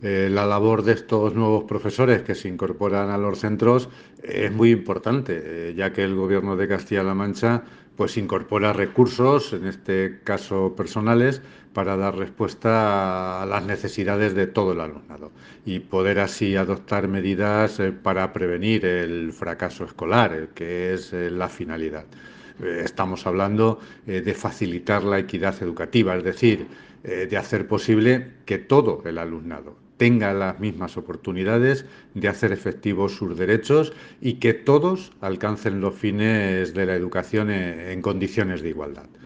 La labor de estos nuevos profesores que se incorporan a los centros es muy importante, ya que el Gobierno de Castilla-La Mancha pues incorpora recursos, en este caso personales, para dar respuesta a las necesidades de todo el alumnado y poder así adoptar medidas para prevenir el fracaso escolar, que es la finalidad. Estamos hablando de facilitar la equidad educativa, es decir, de hacer posible que todo el alumnado tenga las mismas oportunidades de hacer efectivos sus derechos y que todos alcancen los fines de la educación en condiciones de igualdad.